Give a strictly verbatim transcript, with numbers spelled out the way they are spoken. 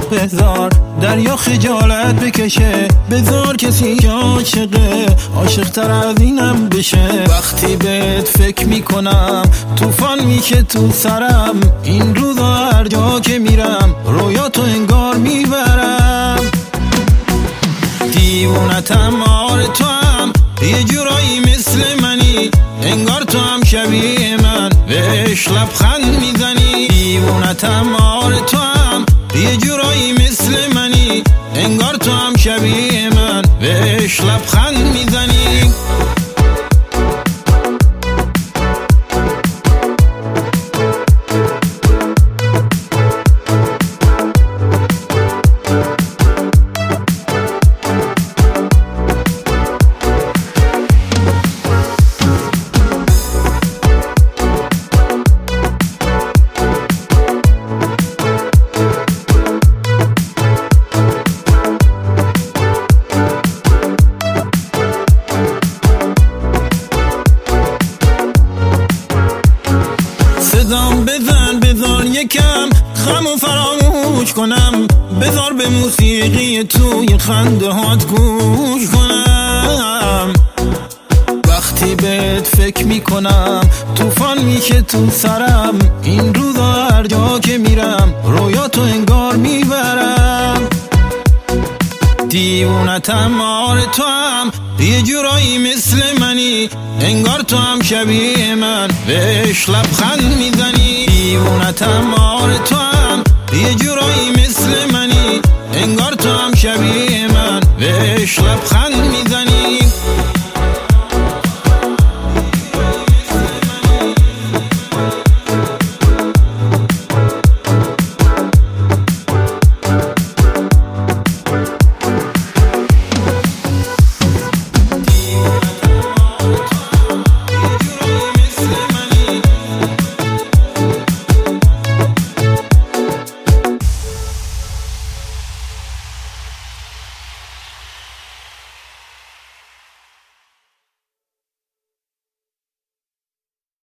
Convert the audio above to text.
بذار دریا خجالت بکشه، بذار کسی که عاشقه عاشق تر از اینم بشه. وقتی بهت فکر میکنم طوفان میشه تو سرم، این روزا هر جا که میرم رویاتو انگار میبرم. دیوونتم آره تو هم یه جورایی مثل منی، انگار تو هم شبیه من بهش لبخند میزنی. دیوونتم آره تو هم یه جورایی مثل منی، انگار تو هم شبیه من بهش لبخند میزنی. صدام بزن بذار یکم خمو فراموش کنم، بذار به موسیقی توی خنده هات گوش کنم. وقتی بهت فکر میکنم طوفان میشه تو سرم، این روزا هر جا که میرم رویاتو انگار میبرم. دیوونتم آره تو هم یه جورایی مثل منی، انگار تو هم شبیه من بهش لبخند میزنی. دیوونتم آره تو هم یه جورایی مثل من